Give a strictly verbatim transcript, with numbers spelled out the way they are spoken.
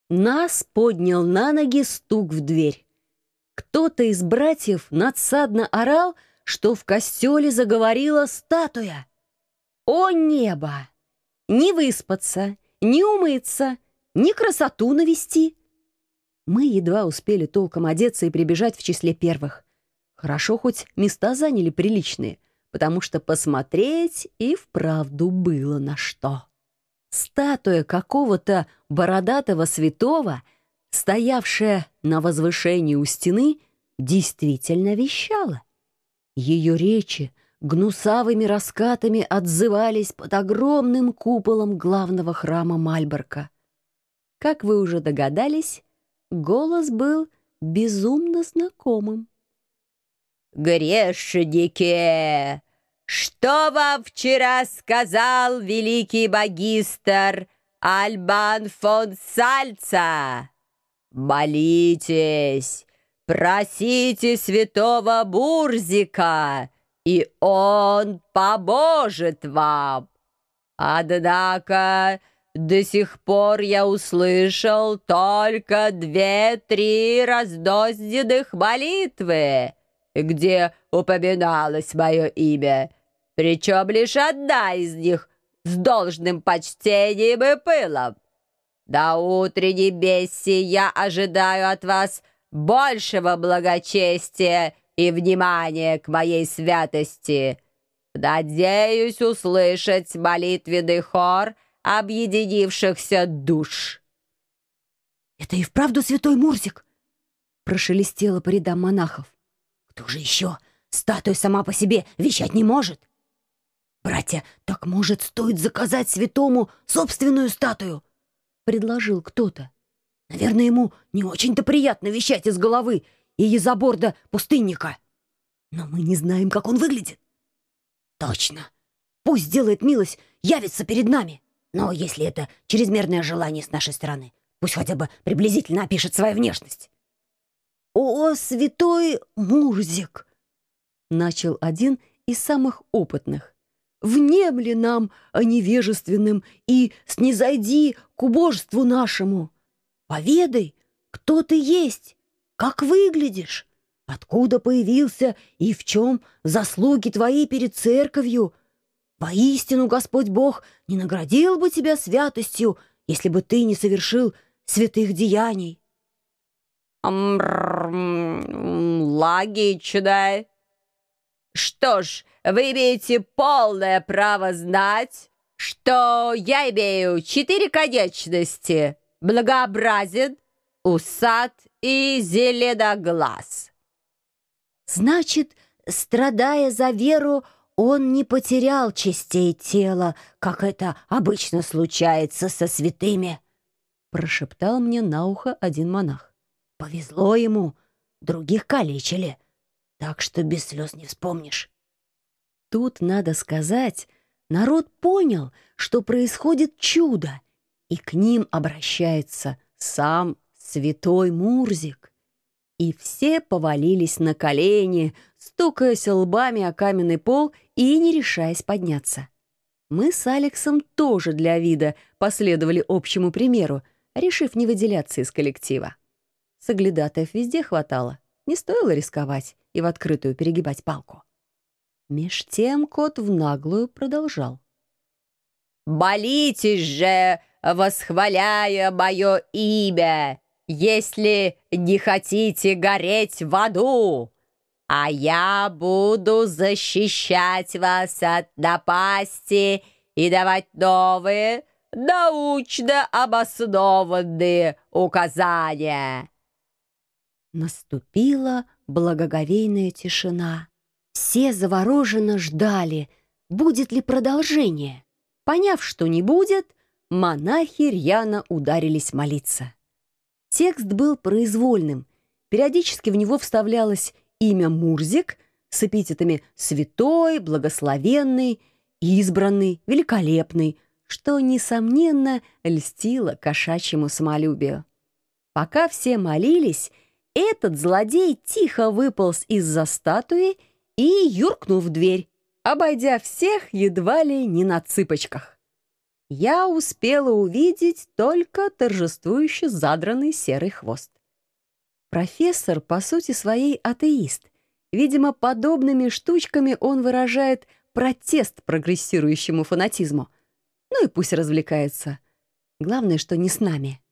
Нас поднял на ноги стук в дверь. Кто-то из братьев надсадно орал, что в костеле заговорила статуя. О небо! Не выспаться, не умыться, ни красоту навести. Мы едва успели толком одеться и прибежать в числе первых. Хорошо, хоть места заняли приличные, потому что посмотреть и вправду было на что. Статуя какого-то бородатого святого, стоявшая на возвышении у стены, действительно вещала. Ее речи гнусавыми раскатами отзывались под огромным куполом главного храма Мальборка. Как вы уже догадались, голос был безумно знакомым. «Грешники! Что вам вчера сказал великий магистр Альбан фон Сальца? Молитесь, просите святого Мурзика, и он поможет вам. Однако до сих пор я услышал только две-три раздозненных молитвы, где упоминалось мое имя, причем лишь одна из них с должным почтением и пылом. До утренней мессы я ожидаю от вас большего благочестия и внимания к моей святости. Надеюсь услышать молитвенный хор объединившихся душ». «Это и вправду святой Мурзик?» — прошелестело по рядам монахов. «Кто же еще? Статуя сама по себе вещать не может. Братья, так, может, стоит заказать святому собственную статую?» — предложил кто-то. «Наверное, ему не очень-то приятно вещать из головы и из-за борда пустынника. Но мы не знаем, как он выглядит». «Точно. Пусть сделает милость, явится перед нами. Но если это чрезмерное желание с нашей стороны, пусть хотя бы приблизительно опишет свою внешность». «О, святой Мурзик!» — начал один из самых опытных. «Внемли нам, о невежественным, и снизойди к убожеству нашему. Поведай, кто ты есть, как выглядишь, откуда появился и в чем заслуги твои перед церковью. Воистину, Господь Бог не наградил бы тебя святостью, если бы ты не совершил святых деяний». «Логично. Что ж, вы имеете полное право знать, что я имею четыре конечности: благообразен, усат и зеленоглаз». «Значит, страдая за веру, он не потерял частей тела, как это обычно случается со святыми», — прошептал мне на ухо один монах. «Повезло ему, других калечили, так что без слез не вспомнишь». Тут, надо сказать, народ понял, что происходит чудо, и к ним обращается сам святой Мурзик. И все повалились на колени, стукаясь лбами о каменный пол и не решаясь подняться. Мы с Алексом тоже для вида последовали общему примеру, решив не выделяться из коллектива. Соглядатаев везде хватало, не стоило рисковать и в открытую перегибать палку. Меж тем кот в наглую продолжал. «Молитесь же, восхваляя мое имя, если не хотите гореть в аду, а я буду защищать вас от напасти и давать новые, научно обоснованные указания». Наступила благоговейная тишина. Все завороженно ждали, будет ли продолжение. Поняв, что не будет, монахи рьяно ударились молиться. Текст был произвольным. Периодически в него вставлялось имя Мурзик с эпитетами «святой», «благословенный», «избранный», «великолепный», что, несомненно, льстило кошачьему самолюбию. Пока все молились, этот злодей тихо выполз из-за статуи и юркнул в дверь, обойдя всех едва ли не на цыпочках. я успела увидеть только торжествующе задранный серый хвост. Профессор, по сути своей, атеист. Видимо, подобными штучками он выражает протест прогрессирующему фанатизму. Ну и пусть развлекается. Главное, что не с нами.